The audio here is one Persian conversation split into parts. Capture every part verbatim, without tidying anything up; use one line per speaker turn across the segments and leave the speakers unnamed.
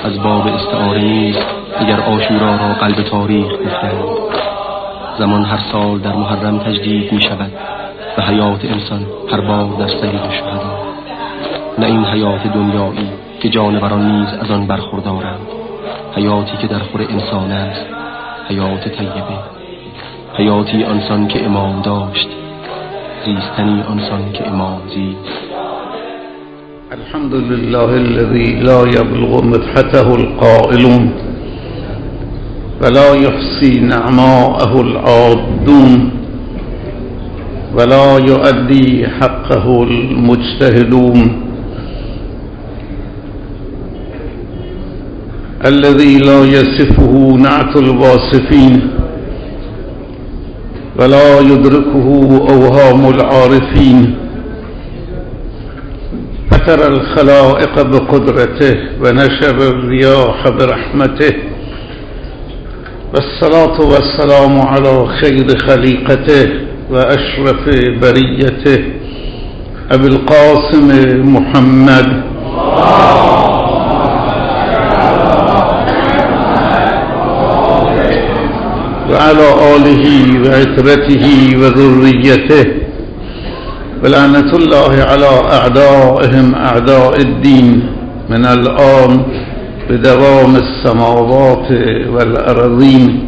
از باب استعاره نیست اگر عاشورا را قلب تاریخ گفتند. زمان هر سال در محرم تجدید می شود و حیات انسان هر بار در سیر شهدا. نه این حیات دنیایی که جانوران نیز از آن برخوردارند، حیاتی که در خور انسان است، حیات طیبه، حیاتی آنسان که امام داشت، زیستنی آنسان که امام زیست.
الحمد لله الذي لا يبلغ مدحته القائلون ولا يحصي نعماءه العادون ولا يؤدي حقه المجتهدون الذي لا يصفه نعت الواصفين ولا يدركه أوهام العارفين فتر الخلائق بقدرته ونشر الرياح برحمته والصلاة والسلام على خير خليقته وأشرف بريته أبي القاسم محمد وعلى آله وعترته وذريته ولعنة الله على أعدائهم أعداء الدين من الآن بدوام السماوات والأرضين.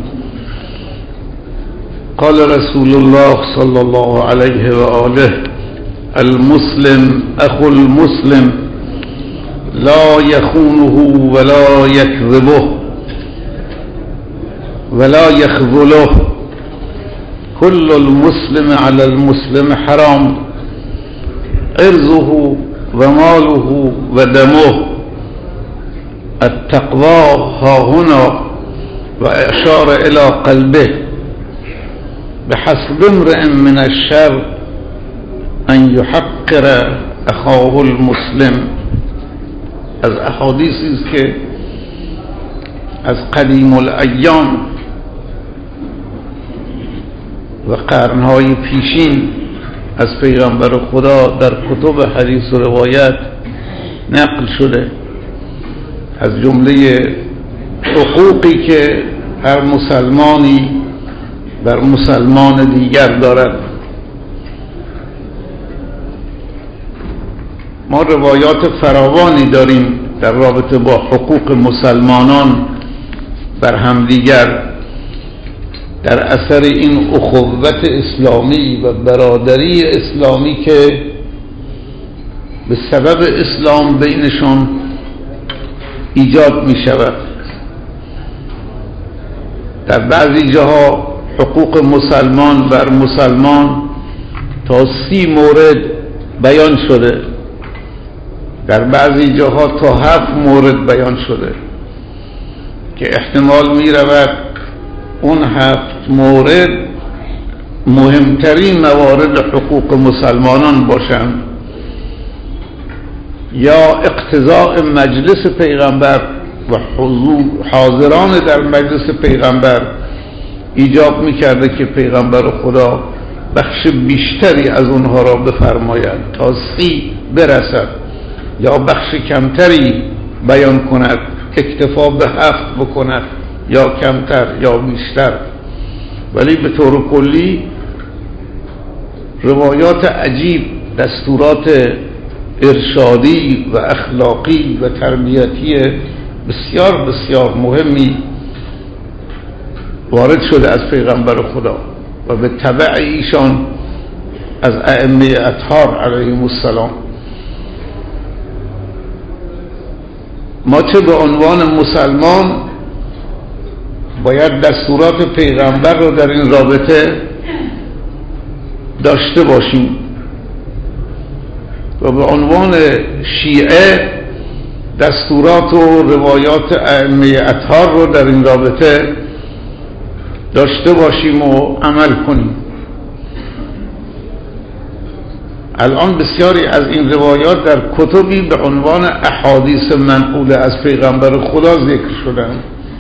قال رسول الله صلى الله عليه وآله: المسلم أخو المسلم لا يخونه ولا يكذبه ولا يخذله كل المسلم على المسلم حرام عرضه وماله ودمه. التقوى ها هنا وأشار إلى قلبه. بحسب امرئ من الشر أن يحقر أخاه المسلم. از احادیثی است که از قدیم الایام و قرنهای پیشین از پیغمبر خدا در کتب حدیث و روایت نقل شده، از جمله حقوقی که هر مسلمانی بر مسلمان دیگر دارد. ما روایات فراوانی داریم در رابطه با حقوق مسلمانان بر همدیگر در اثر این اخوت اسلامی و برادری اسلامی که به سبب اسلام بینشون ایجاد می شود. در بعضی جاها حقوق مسلمان بر مسلمان تا سی مورد بیان شده، در بعضی جاها تا هفت مورد بیان شده که احتمال می رود اون هفت مورد مهمترین موارد حقوق مسلمانان باشند، یا اقتضاء مجلس پیغمبر و حضور حاضران در مجلس پیغمبر ایجاب می کرده که پیغمبر خدا بخش بیشتری از اونها را بفرماید تا سی برسد، یا بخش کمتری بیان کند، اکتفا به هفت بکند، یا کمتر یا بیشتر. ولی به طور کلی روایات عجیب، دستورات ارشادی و اخلاقی و تربیتی بسیار بسیار مهمی وارد شده از پیغمبر خدا و به تبع ایشان از ائمه اطهار علیهم السلام. ما چه به عنوان مسلمان باید دستورات پیغمبر رو در این رابطه داشته باشیم و به عنوان شیعه دستورات و روایات ائمه اطهار رو در این رابطه داشته باشیم و عمل کنیم. الان بسیاری از این روایات در کتبی به عنوان احادیث منقوله از پیغمبر خدا ذکر شدند،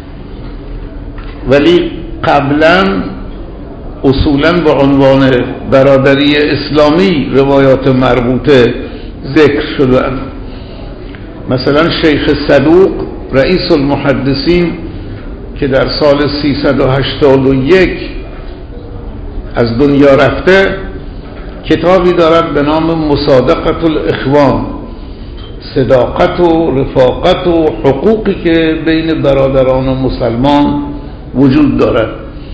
ولی قبلا اصولا به عنوان برادری اسلامی روایات مربوطه ذکر شدند. مثلا شیخ صدوق رئیس المحدثین که در سال سیصد و هشتاد و یک از دنیا رفته کتابی دارد به نام مصادقة الاخوان، صداقت و رفاقت و حقوقی که بین برادران و مسلمان وجود دارد.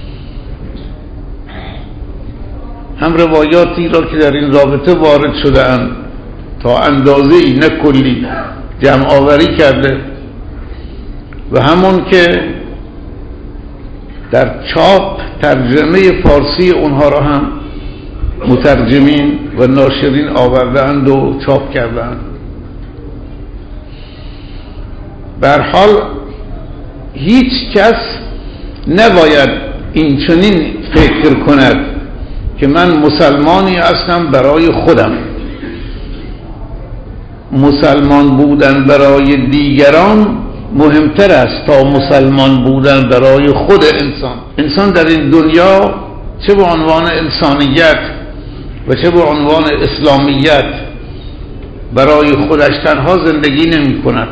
هم روایاتی را که در این رابطه وارد شده اند تا اندازه‌ای نه کلی جمع آوری کرده و همون که در چاپ ترجمه فارسی اونها را هم مترجمین و ناشرین آوردند و چاپ کردند. به هر حال هیچ کس نباید این چنین فکر کند که من مسلمانی هستم برای خودم. مسلمان بودن برای دیگران مهمتر است تا مسلمان بودن برای خود انسان. انسان در این دنیا چه به عنوان انسانیت و چه به عنوان اسلامیت برای خودش تنها زندگی نمی کند.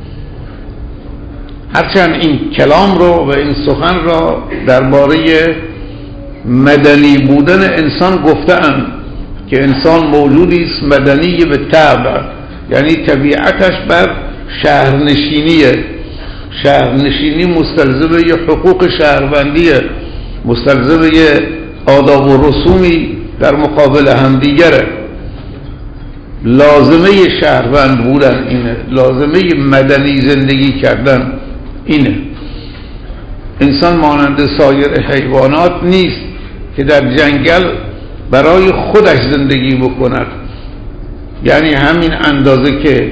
هرچند این کلام رو و این سخن را درباره مدنی بودن انسان گفتند که انسان موجودی است مدنی به طبع، یعنی طبیعتش بر شهرنشینیه. شهرنشینی مستلزم یه حقوق شهروندیه، مستلزم یه آداب و رسومی در مقابل همدیگره. لازمه شهروند بودن اینه، لازمه مدنی زندگی کردن اینه. انسان مانند سایر حیوانات نیست که در جنگل برای خودش زندگی بکند، یعنی همین اندازه که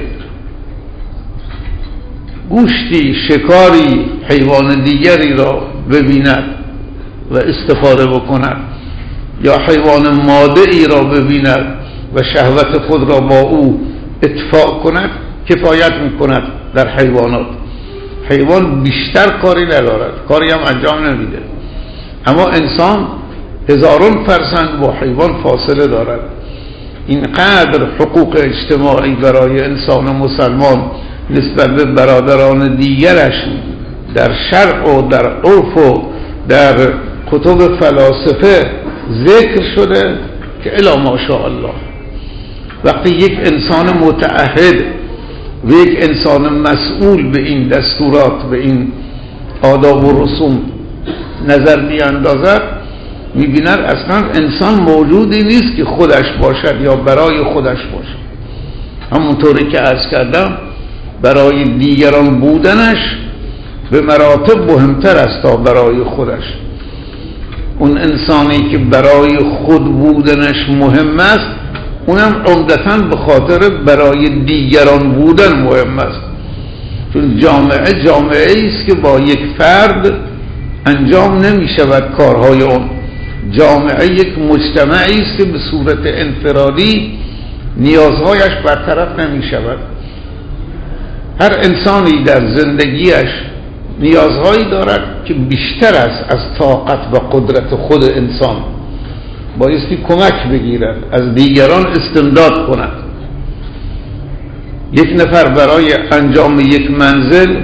گوشتی شکاری حیوان دیگری را ببیند و استفاده بکند یا حیوان ماده‌ای را ببیند و شهوت خود را با او اتفاق کند کفایت میکند. در حیوانات حیوان بیشتر کاری ندارد، کاری هم انجام نمیده، اما انسان هزاران فرسنگ با حیوان فاصله دارد. اینقدر حقوق اجتماعی برای انسان مسلمان نسبت به برادران دیگرش در شرع و در عرف و در کتب فلاسفه ذکر شده که الا ماشاءالله. وقتی یک انسان متعهد و یک انسان مسئول به این دستورات، به این آداب و رسوم نظر میاندازد، میبیند اصلا انسان موجودی نیست که خودش باشد یا برای خودش باشد. همونطوری که عرض کردم برای دیگران بودنش به مراتب مهمتر است تا برای خودش. اون انسانی که برای خود بودنش مهم است اونم عمدتاً به خاطر برای دیگران بودن مهم است، چون جامعه جامعه است که با یک فرد انجام نمی شود کارهای اون. جامعه یک مجتمعی است که به صورت انفرادی نیازهایش برطرف نمی شود. هر انسانی در زندگیش نیازهایی دارد که بیشتر است از طاقت و قدرت خود انسان. بایستی کمک بگیرد، از دیگران استمداد کند. یک نفر برای انجام یک منزل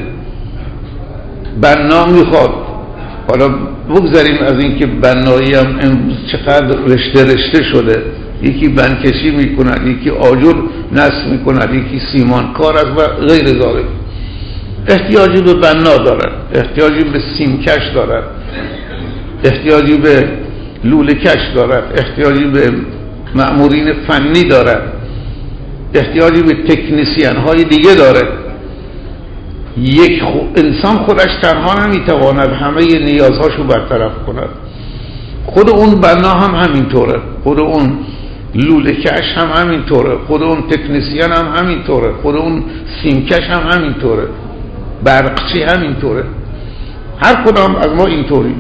بنا میخواد، حالا بگذاریم از اینکه بنایی هم امروز چقدر رشته رشته شده، یکی بنکشی میکند، یکی آجر نصب میکند، یکی سیمان کار است و غیر ذالک. احتیاجی به بنا دارد، احتیاجی به سیمکش دارد، احتیاجی به لوله کش دارد، احتیاجی به مأمورین فنی دارد، احتیاجی به تکنیسیان های دیگه داره. یک انسان خودش تنها نمیتواند همه نیازهاشو برطرف کند. خود اون بنا هم همینطوره، خود اون لوله کش هم همینطوره، خود اون تکنیسیان هم همینطوره، خود اون سیمکش هم همینطوره، برقچی همینطوره. هر کدام از ما اینطوری.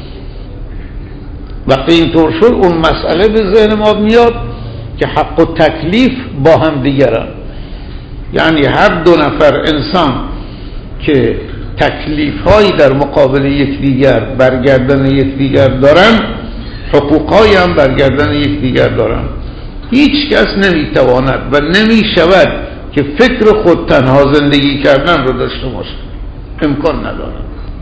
وقتی اینطور شد اون مسئله به ذهن ما میاد که حق و تکلیف با هم دیگرن. یعنی هر دو نفر انسان که تکلیف هایی در مقابل یکدیگر برگردن یکدیگر دارن، حقوق هایی هم برگردن یکدیگر دارن. هیچ کس نمیتواند و نمیشود که فکر خود تنها زندگی کردن رو داشته باشه. امکان ندارد.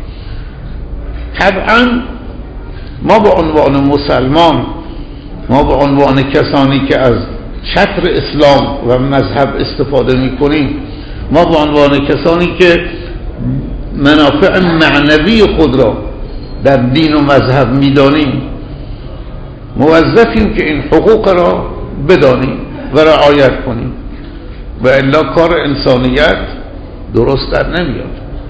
طبعا ما به عنوان مسلمان، ما به عنوان کسانی که از چتر اسلام و مذهب استفاده میکنیم، ما به عنوان کسانی که منافع معنوی خود را در دین و مذهب میدانیم، موظفیم که این حقوق را بدانیم و رعایت کنیم و الا کار انسانیت درست در نمیاد.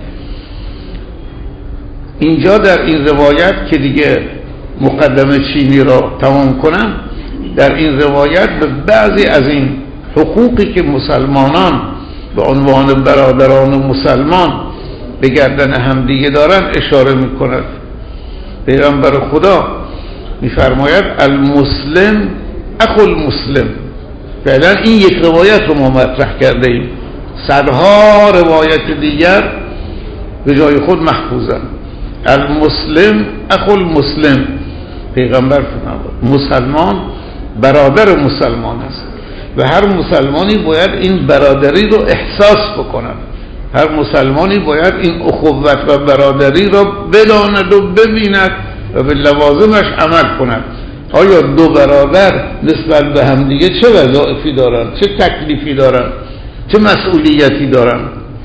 اینجا در این روایت که دیگه مقدمه چینی را تمام کنم، در این روایت به بعضی از این حقوقی که مسلمانان به عنوان برادران مسلمان به گردن همدیگه دارن اشاره میکند. پیغمبر خدا میفرماید المسلم اخو المسلم. فعلا این یک روایت رو ما مطرح کرده ایم، صدها روایت دیگر به جای خود محفوظن. المسلم اخو المسلم، پیغمبر فرمود مسلمان برادر مسلمان است و هر مسلمانی باید این برادری رو احساس بکند، هر مسلمانی باید این اخوت و برادری را بداند و ببیند و به لوازمش عمل کند. آیا دو برادر نسبت به هم دیگه چه وظایفی دارن، چه تکلیفی دارن، چه مسئولیتی دارن؟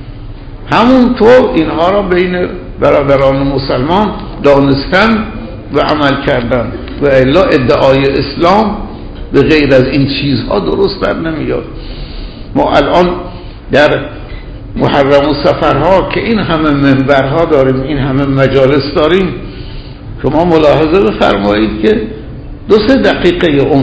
همونطور اینها را بین برادران مسلمان دانستن و عمل کردن و الا ادعای اسلام به غیر از این چیزها درست در نمیاد. ما الان در محرم و سفرها که این همه منبرها داریم، این همه مجالس داریم، شما ملاحظه بفرمایید که دو سه دقیقه اون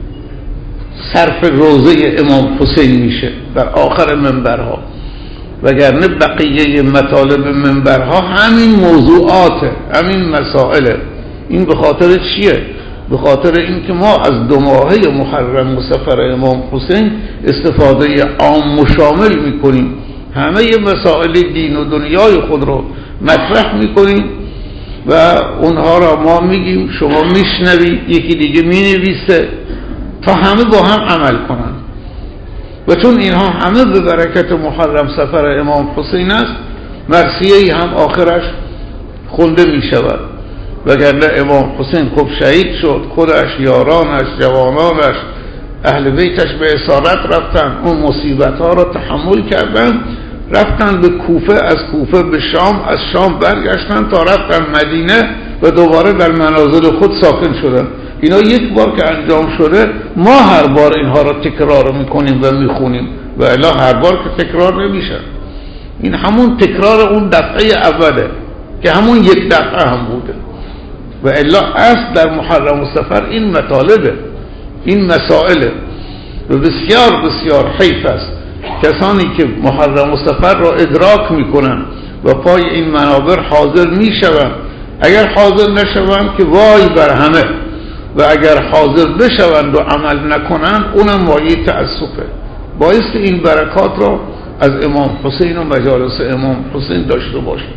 صرف روضه امام حسین میشه در آخر منبرها، وگرنه بقیه مطالب منبرها همین موضوعاته، همین مسائله. این به خاطر چیه؟ به خاطر اینکه ما از دو ماهه محرم و سفر امام حسین استفاده عام و شامل میکنیم، همه مسائل دین و دنیای خود رو مطرح میکنیم و اونها را ما میگیم، شما میشنوید، یکی دیگه مینویسه تا همه با هم عمل کنن. و چون اینها همه به برکت محرم سفر امام حسین است، مرثیه هم آخرش خونده میشود، وگرنه امام حسین خب شهید شد، خودش، یارانش، جوانانش، اهل بیتش به اسارت رفتن، اون مصیبت ها را تحمل کردن، رفتن به کوفه، از کوفه به شام، از شام برگشتن تا رفتن مدینه و دوباره در منازل خود ساکن شدن. اینا یک بار که انجام شده، ما هر بار اینها را تکرار میکنیم و میخونیم و الا هر بار که تکرار نمیشه. این همون تکرار اون دفعه اوله که همون یک دفعه هم بوده و الا اصل در محرم و سفر این مطالبه، این مسائله. و بسیار بسیار حیف است کسانی که محرم و سفر را ادراک میکنن و پای این منابر حاضر میشوند، اگر حاضر نشوند که وای بر همه، و اگر حاضر بشوند و عمل نکنند اونم وای تأسفه. باعث این برکات را از امام حسین و مجالس امام حسین داشته باشیم.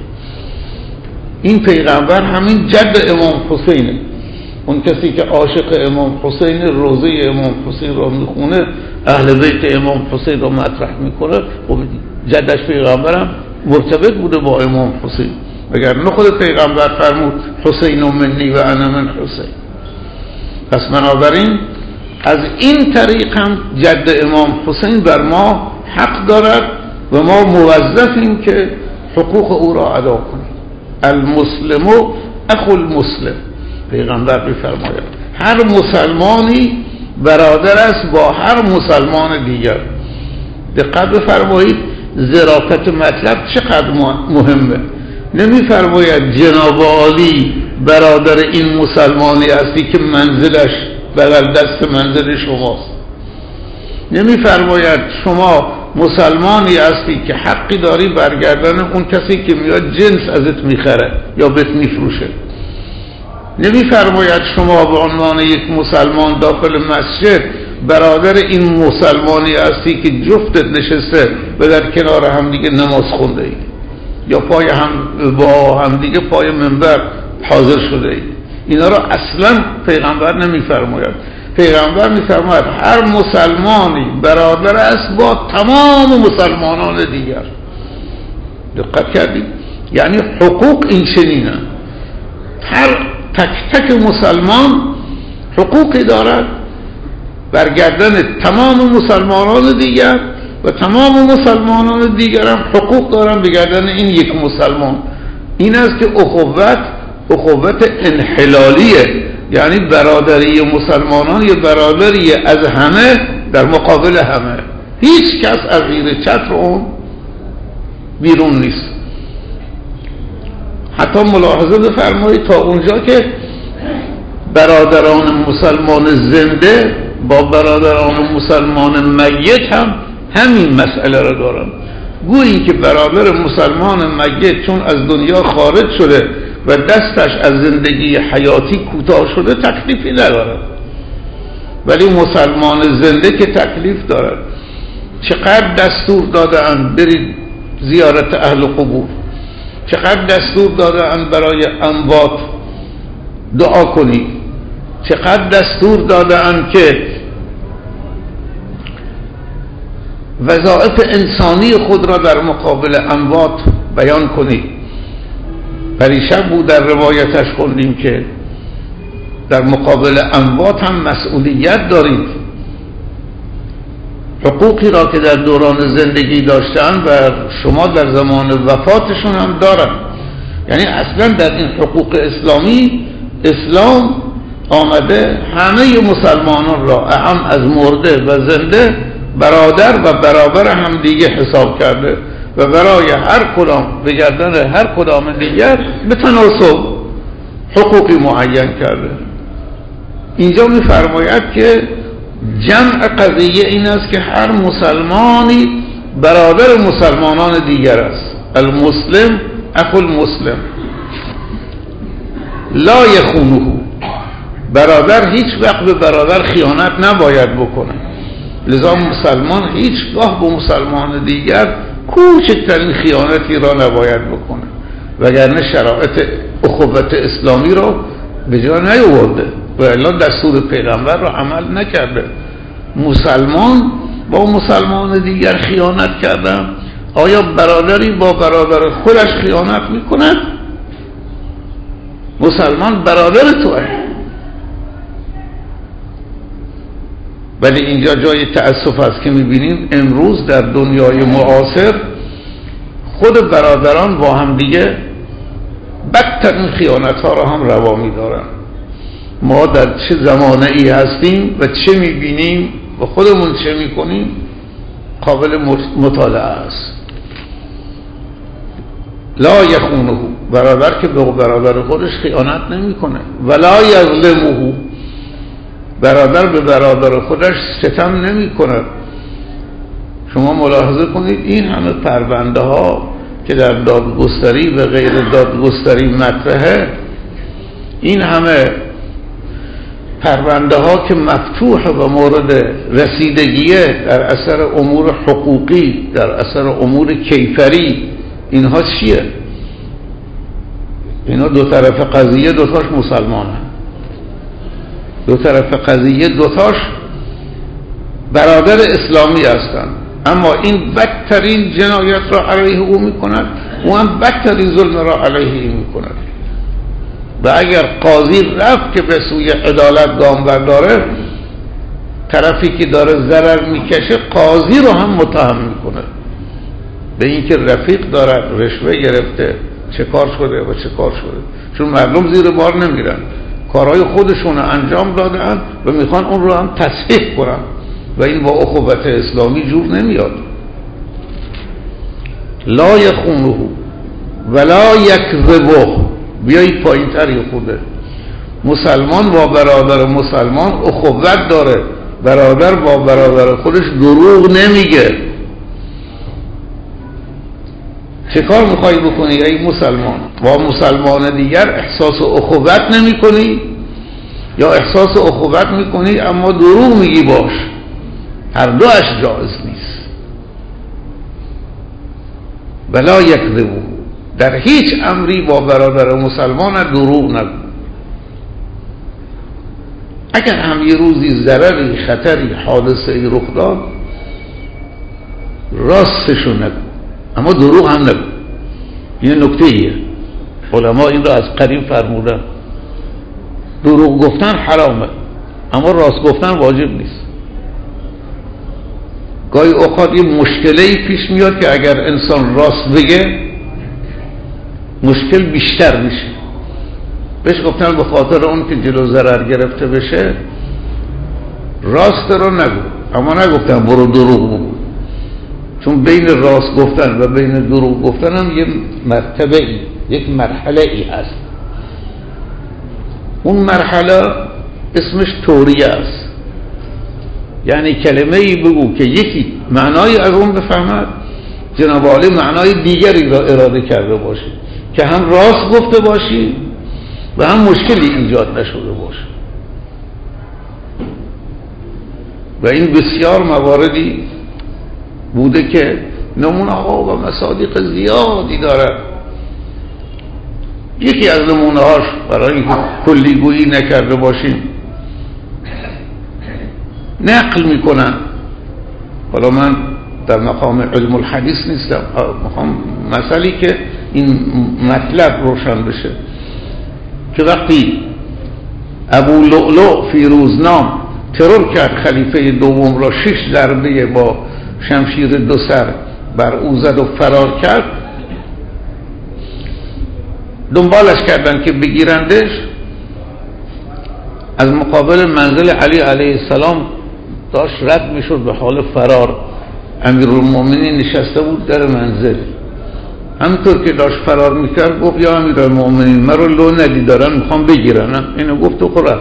این پیغمبر همین جد امام حسینه. اون کسی که عاشق امام حسین، روضه امام حسین را میخونه، اهل بیت امام حسین را مطرح میکنه، و جدش پیغمبرم مرتبط بوده با امام حسین، وگرنه خود پیغمبر فرمود حسین و منی و انا من حسین. پس بنابراین از این طریق هم جد امام حسین بر ما حق دارد و ما موظفیم که حقوق او را ادا کنیم. المسلم اخو المسلم، پیغمبر می‌فرماید هر مسلمانی برادر است با هر مسلمان دیگر. دقت بفرمایید ظرافت مطلب چقدر مهمه. نمی‌فرماید جناب عالی برادر این مسلمانی هستی که منزلش بغل دست منزل شماست. نمی‌فرماید شما مسلمانی هستی که حقی داری برگردن اون کسی که میاد جنس ازت میخره یا بهت میفروشه. نمی‌فرماید شما به عنوان یک مسلمان داخل مسجد برادر این مسلمانی هستی که جفتت نشسته و در کنار هم دیگه نماز خونده اید یا پای هم با هم دیگه پای منبر حاضر شده اید. اینا را اصلا پیغمبر نمی‌فرماید. پیغمبر می‌فرماید هر مسلمانی برادر است با تمام مسلمانان دیگر. دقت کردید؟ یعنی حقوق این چنینه، هر تک تک مسلمان حقوقی دارد بر گردن تمام مسلمانان دیگر و تمام مسلمانان دیگر هم حقوق دارن به گردن این یک مسلمان. این است که اخوت اخوت انحلالیه، یعنی برادری مسلمانان یا برادری از همه در مقابل همه، هیچ کس از زیر چتر اون بیرون نیست. حتی ملاحظه بفرمایید تا اونجا که برادران مسلمان زنده با برادران مسلمان میت هم همین مسئله را دارن. گویی که برادر مسلمان میت چون از دنیا خارج شده و دستش از زندگی حیاتی کوتاه شده تکلیفی ندارد، ولی مسلمان زنده که تکلیف دارد. چقدر دستور داده‌اند برید زیارت اهل قبور، چقدر دستور داده‌اند برای اموات دعا کنید، چقدر دستور داده‌اند که وظایف انسانی خود را در مقابل اموات بیان کنید. پریشب بود در روایتش خوندیم که در مقابل اموات هم مسئولیت دارید، حقوقی را که در دوران زندگی داشتن و شما در زمان وفاتشون هم دارن. یعنی اصلا در این حقوق اسلامی اسلام آمده همه مسلمانان را اهم از مرده و زنده برادر و برابر هم دیگه حساب کرده و برای هر کدام به گردن هر کدام دیگر به تناسب حقوقی معین کرده. اینجا می‌فرماید که جمع قضیه این است که هر مسلمانی برادر مسلمانان دیگر است. المسلم اخو المسلم لا یخونه، برادر هیچ وقت به برادر خیانت نباید بکنه. لذا مسلمان هیچگاه به مسلمان دیگر کوچکترین خیانتی را نباید بکنه، وگرنه شرایط اخوت اسلامی را به جا نیاورده و الا دستور پیغمبر را عمل نکرده. مسلمان با مسلمان دیگر خیانت کردن، آیا برادری با برادر خودش خیانت میکند؟ مسلمان برادر توه. ولی اینجا جای تأسف است که میبینیم امروز در دنیای معاصر خود برادران با هم دیگه بدترین خیانت ها را هم روا می‌دارن. ما در چه زمانه ای هستیم و چه میبینیم و خودمون چه میکنیم قابل مطالعه است. لا یخونه، برادر که به برادر خودش خیانت نمیکنه. ولا یظلمه، برادر به برادر خودش ستم نمیکنه. شما ملاحظه کنید این همه پرونده ها که در دادگستری و غیر دادگستری مطرحه، این همه پرونده ها که مفتوح و مورد رسیدگیه در اثر امور حقوقی، در اثر امور کیفری، اینها چیه؟ اینا دو طرف قضیه دوتاش مسلمان هست، دو طرف قضیه دوتاش برادر اسلامی هستند، اما این بدترین جنایت را علیه او میکند، او هم بدترین ظلم را علیه این میکند. و اگر قاضی رفت که به سوی عدالت گام برداره، طرفی که داره ضرر میکشه قاضی رو هم متهم میکنه به اینکه رفیق دارد، رشوه گرفته، چه کار شده و چه کار شده. چون مردم زیر بار نمیرن، کارهای خودشون انجام دادن و میخوان اون رو هم تصحیح کنن و این با اخوت اسلامی جور نمیاد. لا یخونه ولا یکذبه. بیایید پایین تری خوده. مسلمان با برادر مسلمان اخوت داره، برادر با برادر خودش دروغ نمیگه. چه کار میخوایی بکنی ای مسلمان؟ با مسلمان دیگر احساس اخوت نمی کنی یا احساس اخوت میکنی اما دروغ میگی؟ باش، هر دوش جایز نیست. ولا یکذبه، در هیچ امری با برادر مسلمان دروغ نگو. اگر هم یه روزی ضرری، خطری، حادثه‌ای رخ داد، راستشو نگو اما دروغ هم نگو. این نکته ایه، علما این را از قدیم فرمودن. دروغ گفتن حرامه اما راست گفتن واجب نیست. گاهی اوقات یه مشکلی پیش میاد که اگر انسان راست بگه مشکل بیشتر میشه. بهش گفتن به خاطر اون که جلو ضرر گرفته بشه راست رو نگو، اما نگفتن برو دروغ بگو، چون بین راست گفتن و بین دروغ گفتن هم یه مرتبه ای، یک مرحله ای هست. اون مرحله اسمش توریه است، یعنی کلمه ای بگو که یکی معنای از اون بفهمد، جناب عالی معنای دیگری را اراده کرده باشی که هم راست گفته باشی و هم مشکلی ایجاد نشده باشه. و این بسیار مواردی بوده که نمونه ها و مصادیق زیادی داره. یکی از نمونه هاش برای اینکه کلیگویی نکرده باشیم نقل میکنن. حالا من در مقام علم الحدیث نیستم، مقام مسئله که این مطلب روشن بشه که وقتی ابو لؤلؤ فیروزنام ترور کرد خلیفه دوم را، شش ضربه با شمشیر دو سر بر او زد و فرار کرد، دنبالش کردن که بگیرندش. از مقابل منزل علی علیه السلام داشت رد میشد به حال فرار. امیرالمومنین نشسته بود در منزل، همطور که داشت فرار میکرد گفت یا امیرالمومنین مرا لو ندی دارن میخوام بگیرن. اینو گفت و خورد.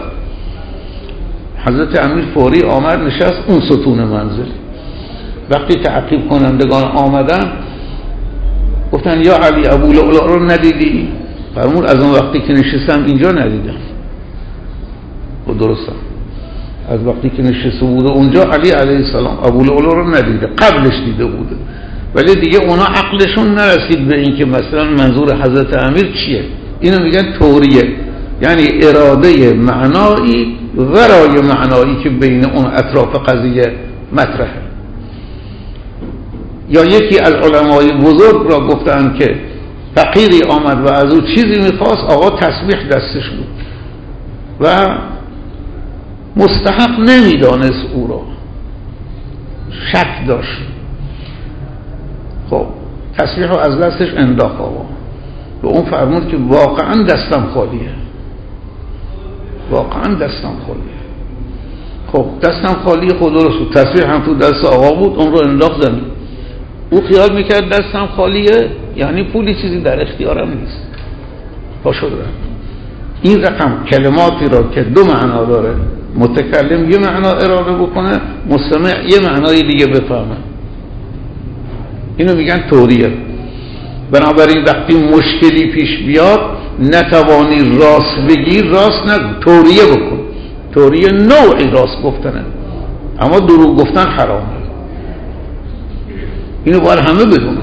حضرت امیر فوری آمد نشست اون ستون منزل. وقتی تعقیب کنندگان آمدن گفتن یا علی ابو لؤلؤ رو ندیدی؟ فرمود از اون وقتی که نشستم اینجا ندیدم. و درستم، از وقتی که نشسته بوده اونجا علی علیه السلام ابو لؤلؤ رو ندیده، قبلش دیده بوده، ولی دیگه اونا عقلشون نرسید به این که مثلا منظور حضرت امیر چیه. اینو میگن توریه، یعنی اراده معنایی ورای معنایی که بین اون اطراف قضیه مطرحه. یا یکی از علمای بزرگ را گفتن که فقیری آمد و از او چیزی میخواست، آقا تسبیح دستش بود و مستحق نمیدانست او را، شک داشت. خب تسبیح رو از دستش انداخت آقا، به اون فرمود که واقعا دستم خالیه، واقعا دستم خالیه. خب دستم خالیه، خود درست، تسبیح هم تو دست آقا بود، اون رو انداخت زمین. او خیال میکرد دستم خالیه یعنی پولی چیزی در اختیارم نیست، پاشو دارم. این رقم کلماتی را که دو معنا داره، متکلم یه معنا اراده بکنه، مستمع یه معنای دیگه بفهمه، اینو میگن توریه. بنابراین وقتی مشکلی پیش بیاد نتوانی راست بگی، راست نگو، توریه بکن. توریه نوعی راست گفتنه، اما دروغ گفتن حرامه. اینو باید همه بدونن.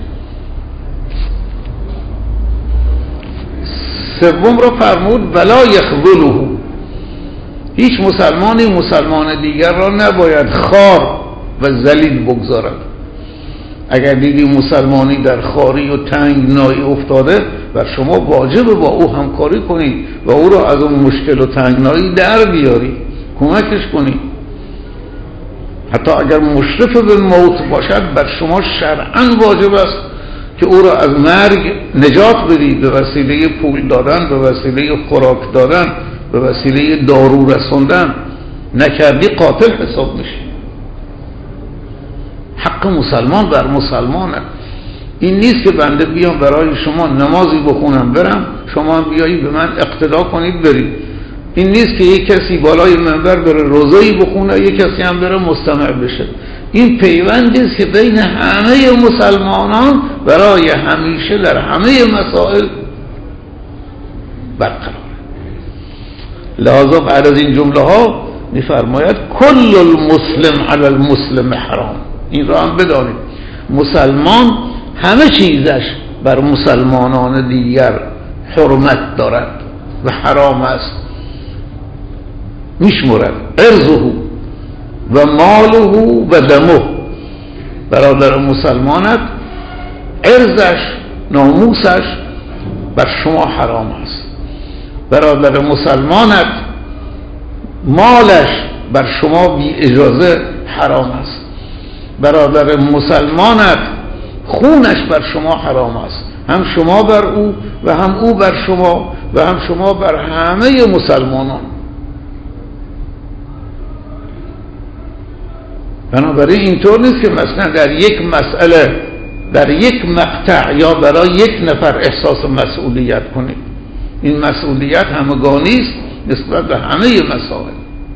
سوم را فرمود ولا یخذله، هیچ مسلمانی مسلمان دیگر را نباید خار و ذلیل بگذارد. اگر دیدی مسلمانی در خاری و تنگنایی افتاده، بر شما واجب با او همکاری کنید و او را از اون مشکل و تنگنایی در بیاری، کمکش کنید. حتی اگر مشرف به موت باشد، بر شما شرعاً واجب است که او را از مرگ نجات بدید به وسیله پول دادن، به وسیله خوراک دادن، به وسیله دارو رسوندن. نکردی قاتل حساب میشی. حق مسلمان بر مسلمانه. این نیست که بنده بیام برای شما نمازی بخونم برم، شما هم بیایی به من اقتدا کنید برید. این نیست که یک کسی بالای منبر بره روزه‌ای بخونه، یک کسی هم بره مستمع بشه. این پیوندی است که بین همه مسلمانان برای همیشه در همه مسائل برقرار. لذا بعد از این جمله ها میفرماید کل المسلم علی المسلم حرام. این را هم بدانید، مسلمان همه چیزش بر مسلمانان دیگر حرمت دارد و حرام است. میشمرد عرضه و ماله و دمه. برادر مسلمانت عرضش، ناموسش بر شما حرام است. برادر مسلمانت مالش بر شما بی اجازه حرام است. برادر مسلمانت خونش بر شما حرام است، هم شما بر او و هم او بر شما و هم شما بر همه مسلمانان. بنابراین اینطور نیست که مثلا در یک مسئله، در یک مقطع یا برای یک نفر احساس مسئولیت کنید. این مسئولیت همگانی است نسبت به همه مسائل.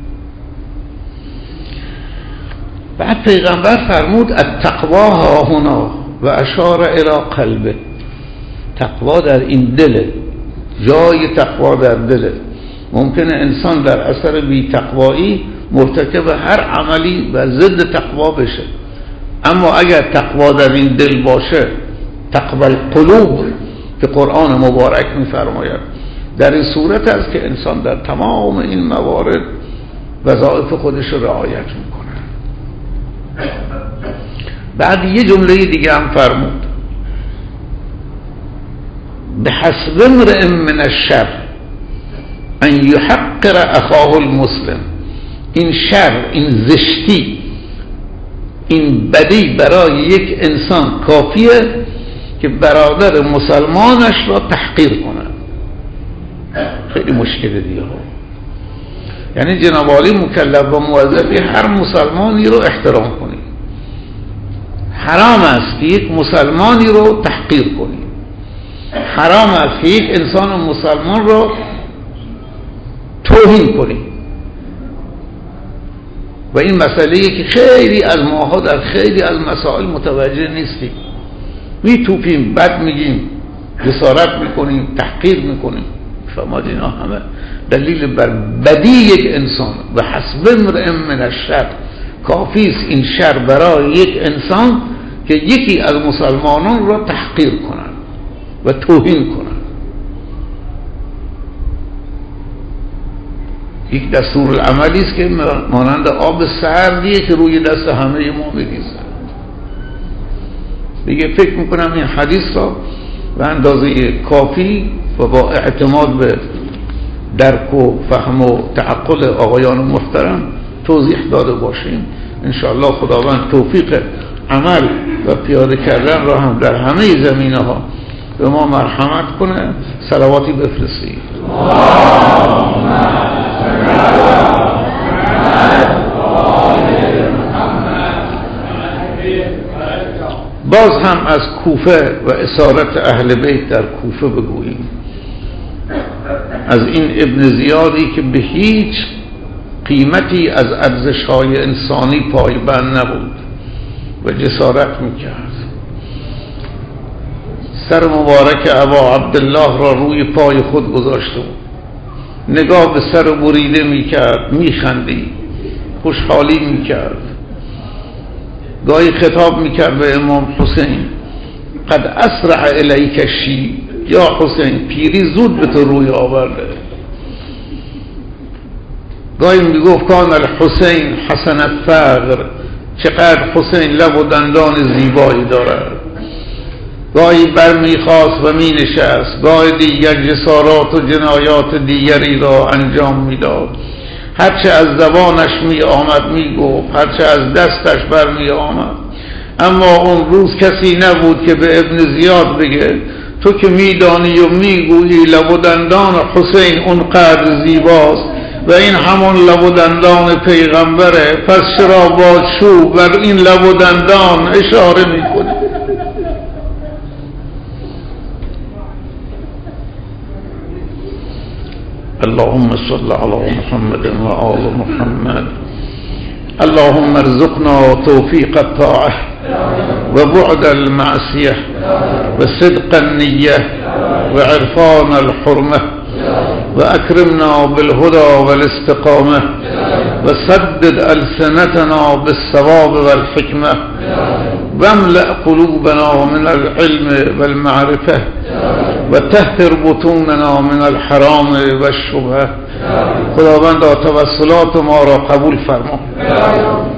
بعد پیغمبر فرمود التقوا ها هنا و اشار الی قلبه. تقوا در این دله، جای تقوا در دله. ممکنه انسان در اثر بی تقوایی مرتکب هر عملی و ضد تقوا بشه، اما اگر تقوا در این دل باشه، تقوا القلوب که قرآن مبارک می‌فرماید، در این صورت است که انسان در تمام این موارد وظایف خودش رو رعایت میکنه. بعد یه جمله دیگه هم فرمود به حسب امرئ من الشر ان یحقر اخاه المسلم. این شر، این زشتی، این بدی برای یک انسان کافیه که برادر مسلمانش را تحقیر کنه. خیلی مشکل دیگه ها. یعنی جناب عالی مکلف و موظفی هر مسلمانی رو احترام کنی. حرام است که یک مسلمانی رو تحقیر کنی. حرام است که یک انسان مسلمان رو توهین کنی. و این مسئله که خیلی از ماها در خیلی از مسائل متوجه نیستیم. می توپیم، بد میگیم، جسارت میکنیم، تحقیر میکنیم. شما اینا همه دلیل بر بدی یک انسان. و حسب امرئ من الشر، کافی است این شر برای یک انسان که یکی از مسلمانان را تحقیر کنند و توهین کنند. یک دستور العملی است که مانند آب سردیه که روی دست همه ما میریزه. دیگه فکر میکنم این حدیث را به اندازه کافی و با اعتماد به درک و فهم و تعقل آقایان محترم توضیح داده باشیم. انشاءالله خداوند توفیق عمل و پیاده کردن را هم در همه زمینه ها به ما مرحمت کنه. صلواتی بفرستید. باز هم از کوفه و اسارت اهل بیت در کوفه بگوییم. از این ابن زیادی که به هیچ قیمتی از ارزش‌های انسانی پایبند نبود و جسارت میکرد. سر مبارک ابا عبدالله را روی پای خود گذاشته بود، نگاه به سر بریده میکرد، میخندید، خوشحالی میکرد. گاهی خطاب میکرد به امام حسین قد اسرع الیک شیب، یا حسین پیری زود به تو روی آورده. گاهی میگفت کان الحسین حسن الفقر، چقدر حسین لب و دندان زیبایی دارد. گاهی بر میخواست و مینشست، گاهی دیگر جسارات و جنایات دیگری را انجام میداد. هرچه از زبانش می آمد می گفت، هرچه از دستش بر می آمد. اما اون روز کسی نبود که به ابن زیاد بگه تو که می دانی و می گویی لب و دندان حسین اونقدر زیباست و این همون لب و دندان پیغمبره، پس چرا با چوب بر این لب و دندان اشاره می کنی؟ اللهم صل على محمد و آل محمد. اللهم ارزقنا توفيق الطاعة وبعد المعصية وصدق النية وعرفان الحرمة وأكرمنا بالهدى والاستقامة وسدد ألسنتنا بالصواب والحكمة واملأ قلوبنا من العلم والمعرفة وطهر بطوننا من الحرام والشبهة. خداوند توسلات ما را قبول فرما.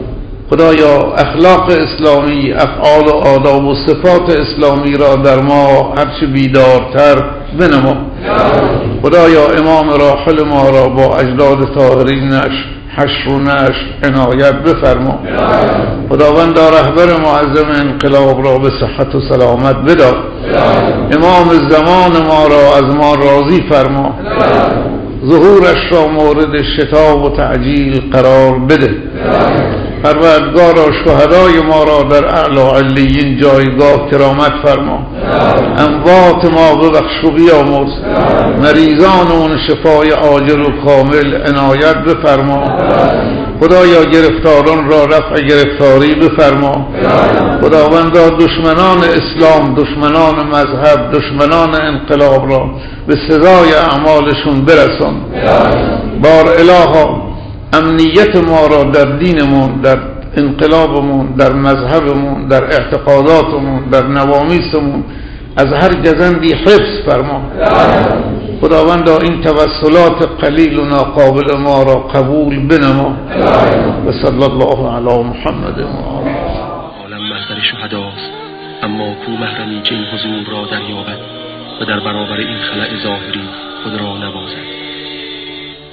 خدایا اخلاق اسلامی، افعال و آداب و صفات اسلامی را در ما هرچه بیدارتر بنما. خدایا امام راحل ما را با اجداد طاهرینش حشر و نشر عنایت بفرما. خداوندا رهبر معظم انقلاب را به صحت و سلامت بدار. امام زمان ما را از ما راضی فرما. ظهورش را مورد شتاب و تعجیل قرار بده. پروردگارا شهدای ما را در اعلی علیین جایگاه کرامت فرما. اموات ما ببخش و بیامرز. مریضانمون شفای عاجل و کامل عنایت بفرما. خدایا گرفتاران را رفع گرفتاری بفرما. خداوندا دشمنان اسلام، دشمنان مذهب، دشمنان انقلاب را به سزای اعمالشون برسان. بار الها امنیت ما را در دینمون، در انقلابمون، در مذهبمون، در اعتقاداتمون، در نوامیسمون از هر گزندی حفظ فرما. خداوندا این توسلات قلیل و ناقابل ما را قبول بنما. و صلی الله علی محمد.
عالم محضر شهداست، اما کو محرمی که این حضور را دریابد و در برابر این خلأ ظاهری خود را نوازد.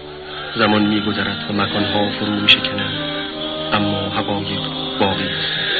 زمان می گذرد و مکانها فرو می شکنند، اما حقایق باقی است.